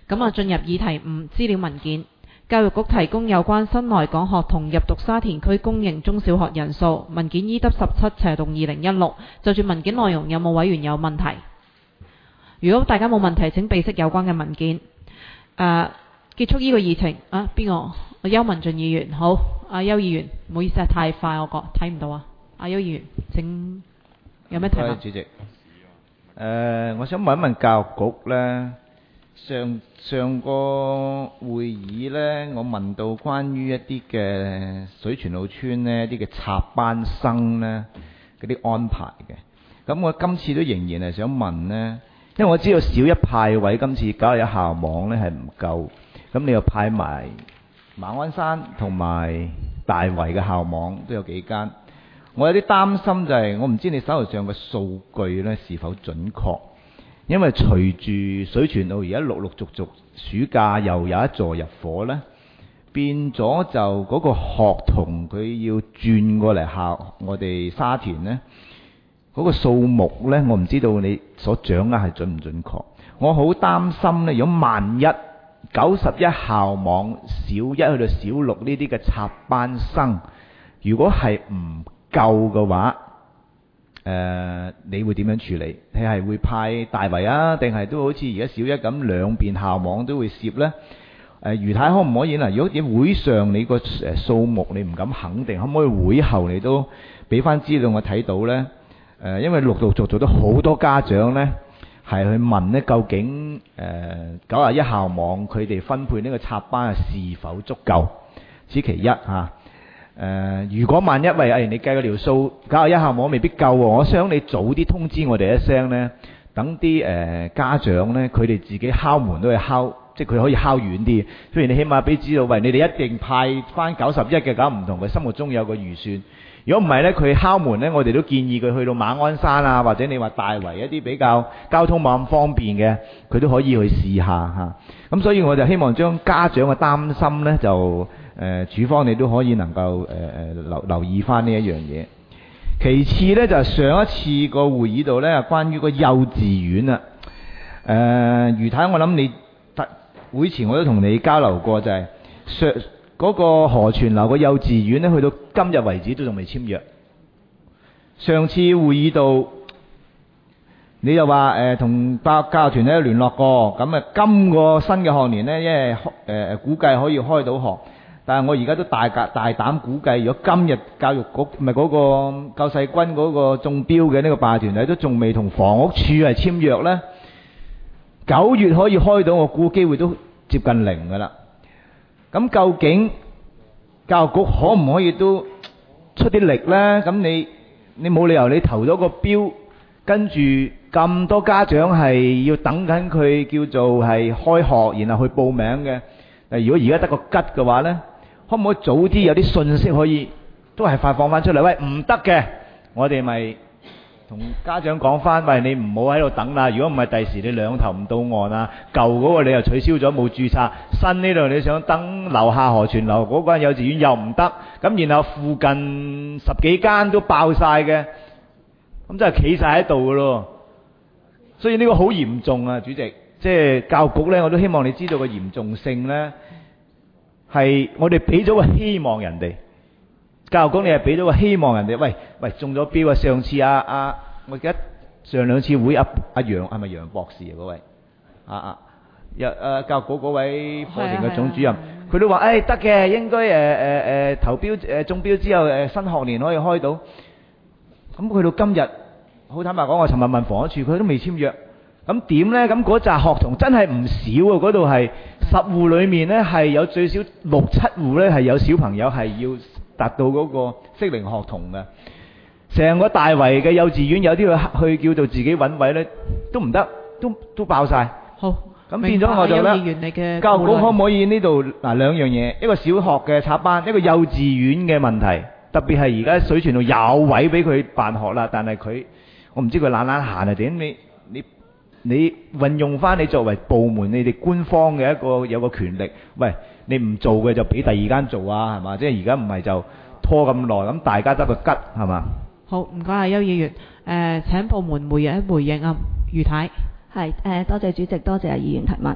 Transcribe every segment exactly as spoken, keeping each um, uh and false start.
咁啊，進入議題五資料文件。教育局提供有關新來港學童入讀沙田區公營中小學人數文件 E 得十七斜動二零一六。就住文件內容，有冇委員有問題？如果大家冇問題，請備悉有關嘅文件。誒、呃，結束呢個議程啊？邊個？阿邱文俊議員，好。阿邱議員，唔好意思啊，太快我覺睇唔到啊。阿邱議員，請有咩提問？ 主席，誒、呃，我想問一問教育局呢，上上個會議呢，我問到關於一啲嘅水泉澳村呢，一啲嘅插班生呢嗰啲安排嘅。咁我今次都仍然係想問呢，因為我知道小一派位今次九十一校網呢係唔夠，咁你又派埋馬鞍山同埋大圍嘅校網都有幾間，我有啲擔心就係、是、我唔知你手頭上嘅數據呢是否準確，因為隨住水泉澳而家陸陸續續暑假又有一座入伙呢，變咗就嗰個學童佢要轉過嚟校我哋沙田呢，嗰、那個數目呢，我唔知道你所掌握係準唔準確。我好擔心呢，如果萬一九十一校網小一去到小六呢啲嘅插班生，如果係唔夠嘅話，誒、呃，你會點樣處理？你係會派大圍啊，定係都好似而家小一咁兩邊校網都會攝呢？誒、呃，余太可唔可以嗱？如果喺會上你個誒數目你唔敢肯定，可唔可以會後你都俾翻資料我睇到呢？誒、呃，因為陸陸續續都好多家長呢係去問呢，究竟誒九十一校網佢哋分配呢個插班係是否足夠？此其一嚇。誒、呃，如果萬一喂，誒、哎、你計個條數，九十一校網未必夠喎，我想你早啲通知我哋一聲呢，等啲誒家長呢，佢哋自己敲門都係敲，即係佢可以敲遠啲。雖然你起碼俾知道，喂，你哋一定派翻九十一嘅，咁唔同佢心目中有個預算。如果唔係呢，佢敲門呢，我哋都建議佢去到馬鞍山啊，或者你話大圍一啲比較交通冇咁方便嘅，佢都可以去試下嚇。咁所以我就希望將家長嘅擔心呢，就誒處方你都可以能夠誒誒留留意翻呢一樣嘢。其次呢，就係上一次個會議度呢，關於個幼稚園啊，誒余太，我諗你會前我都同你交流過，就係上。嗰個何泉樓個幼稚園呢，去到今日為止都仲未簽約。上次會議度，你就話誒同教教育團體聯絡過，咁啊今個新嘅學年呢，因為誒、呃、估計可以開到學，但係我而家都大格大膽估計，如果今日教育局唔係嗰個救世軍嗰個中標嘅呢個辦學團體都仲未同房屋處係簽約呢，九月可以開到，我估機會都接近零㗎啦。咁究竟教育局可唔可以都出啲力呢？咁你你冇理由你投咗個標，跟住咁多家長係要等緊佢叫做係開學，然後去報名嘅。誒，如果而家得個吉嘅話呢，可唔可以早啲有啲信息可以都係發放翻出嚟？喂，唔得嘅，我哋咪同家長講翻，喂，你唔好喺度等啦。如果唔係，第時你兩頭唔到岸啊！舊嗰個你又取消咗冇註冊，新呢度你想登樓下何泉樓嗰間幼稚園又唔得，咁然後附近十幾間都爆晒嘅，咁真係企晒喺度噶咯。所以呢個好嚴重啊，主席，即係教育局呢，我都希望你知道個嚴重性呢，係我哋俾咗個希望人哋。教育局你係俾咗個希望人哋，喂喂中咗標啊！上次啊啊，我記得上兩次會阿阿楊係咪楊博士啊嗰位啊啊，又誒教育局嗰位課程嘅總主任，佢都話誒得嘅，應該誒誒誒投標誒中標之後誒新學年可以開到。咁去到今日，好坦白講，我尋日問房屋處，佢都未簽約。咁點咧？咁嗰紮學童真係唔少啊！嗰度係十戶裡面咧係有最少六七戶咧係有小朋友係要達到嗰個適齡學童嘅，成個大圍嘅幼稚園有啲去去叫做自己揾位咧，都唔得，都都爆晒。 好， 咁變咗我就咧，教育局可唔可以呢度嗱兩樣嘢，一個小學嘅插班，一個幼稚園嘅問題，特別係而家水泉度有位俾佢辦學啦，但係佢我唔知佢懶懶閒係點，你你你運用翻你作為部門，你哋官方嘅一個有個權力，喂。你唔做嘅就俾第二間做啊，係嘛？即係而家唔係就拖咁耐，咁大家得個吉係嘛？ 好，唔該啊，邱議員。誒、呃，請部門回應回應啊，余太。 係誒、呃，多謝主席，多謝議員提問。誒、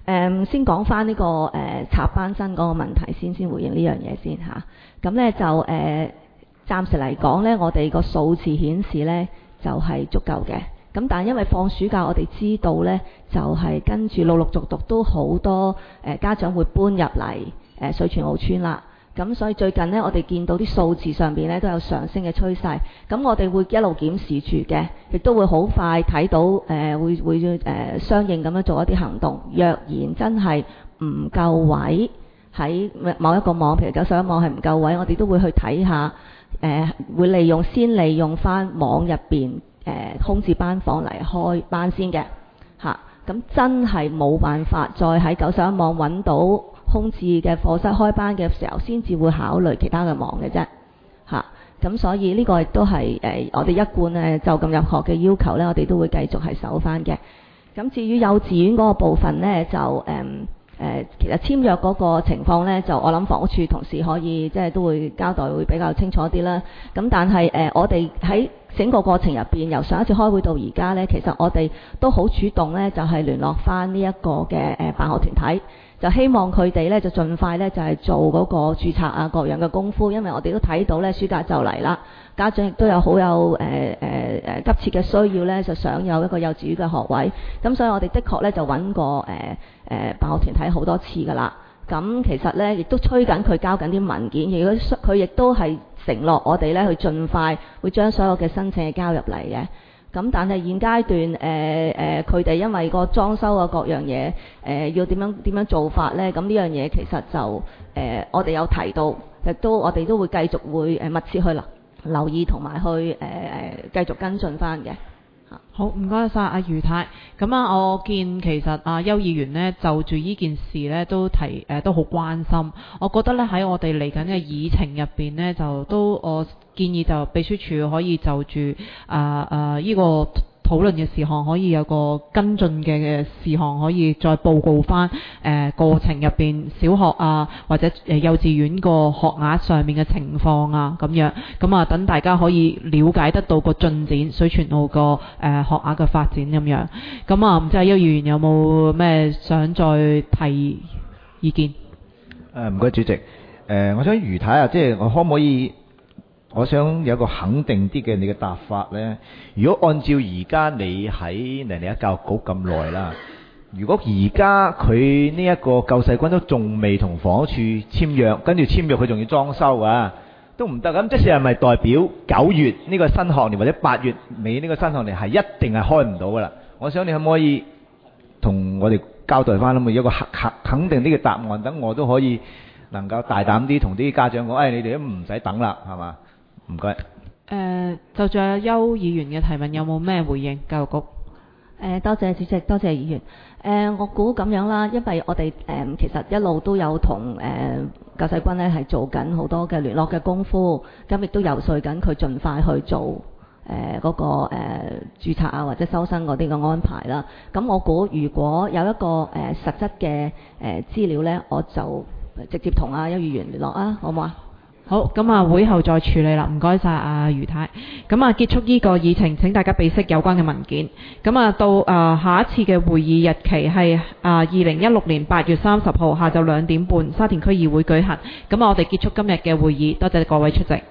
誒先講翻呢個誒、呃、插班生嗰個問題先，先回應呢樣嘢先嚇。咁咧就誒、呃、暫時嚟講咧，我哋個數字顯示咧就係、是、足夠嘅。咁但係因為放暑假，我哋知道咧就係、是、跟住陸陸續續都好多誒、呃、家長會搬入嚟誒、呃、水泉澳村啦。咁所以最近呢，我哋見到啲數字上邊咧都有上升嘅趨勢。咁我哋會一路檢視住嘅，亦都會好快睇到誒、呃、會會誒、呃、相應咁樣做一啲行動。若然真係唔夠位喺某一個網，譬如九十一網係唔夠位，我哋都會去睇下誒、呃，會利用先利用翻網入邊誒空置班房嚟開班先嘅嚇。咁、啊、真係冇辦法再喺九十一網揾到空置嘅課室開班嘅時候，先至會考慮其他嘅網嘅啫嚇。咁、啊、所以呢個亦都係誒我哋一貫誒就咁入學嘅要求呢，我哋都會繼續係守翻嘅。咁至於幼稚園嗰個部分呢，就誒誒、嗯呃、其實簽約嗰個情況呢，就我諗房屋處同事可以即係都會交代會比較清楚啲啦。咁但係誒、呃、我哋喺整個過程入邊，由上一次開會到而家呢，其實我哋都好主動呢，就係、是、聯絡翻呢一個嘅誒辦學團體。就希望佢哋咧就盡快咧就係、是、做嗰個註冊啊各樣嘅功夫，因為我哋都睇到咧暑假就嚟啦，家長亦都有好有誒誒誒急切嘅需要咧，就想有一個幼稚園嘅學位。咁所以我哋的確咧就揾過誒誒辦學團體好多次噶啦。咁其實咧亦都催緊佢交緊啲文件，如果佢亦都係承諾我哋咧去盡快會將所有嘅申請交入嚟嘅。咁但係現階段誒誒佢哋因為個裝修啊各樣嘢誒、呃、要點樣點樣做法呢？咁呢樣嘢其實就誒、呃、我哋有提到，亦都我哋都會繼續會誒密切去留留意同埋去誒誒、呃、繼續跟進翻嘅。 好，唔該晒阿余太。咁啊，我見其實阿邱議員呢就住呢件事呢都提誒、呃、都好關心。我覺得呢喺我哋嚟緊嘅議程入邊呢，就都我建議就秘書處可以就住啊啊呢個討論嘅事項可以有個跟進嘅事項，可以再報告翻誒、呃、過程入邊小學啊或者誒幼稚園個學額上面嘅情況啊咁樣，咁啊等大家可以了解得到個進展，水泉澳個誒、呃、學額嘅發展咁樣。咁啊唔知阿邱議員有冇咩想再提意見？ 誒唔該主席，誒、呃、我想余太啊，即係我可唔可以？我想有一個肯定啲嘅你嘅答法呢。如果按照而家你喺嚟嚟教育局咁耐啦，如果而家佢呢一個救世軍都仲未同房屋處簽約，跟住簽約佢仲要裝修啊，都唔得。咁即係係咪代表九月呢個新學年或者八月尾呢個新學年係一定係開唔到噶啦？我想你可唔可以同我哋交代翻，咁有一個肯肯肯定啲嘅答案，等我都可以能夠大膽啲同啲家長講，誒、哎、你哋都唔使等啦，係嘛？唔該。 誒，就仲有邱議員嘅提問，有冇咩回應？教育局。 誒，多謝主席，多謝議員。誒、呃，我估咁樣啦，因為我哋誒、呃、其實一路都有同誒救世軍咧係做緊好多嘅聯絡嘅功夫，咁亦都游說緊佢盡快去做誒嗰、呃那個誒、呃、註冊啊或者收生嗰啲嘅安排啦。咁我估如果有一個誒、呃、實質嘅誒資料咧，我就直接同阿邱議員聯絡啊，好唔好啊？ 好，咁啊會後再處理啦，唔該晒阿余太。咁啊結束呢個議程，請大家備悉有關嘅文件。咁啊到啊下一次嘅會議日期係啊二零一六年八月三十號下晝兩點半，沙田區議會舉行。咁啊我哋結束今日嘅會議，多謝各位出席。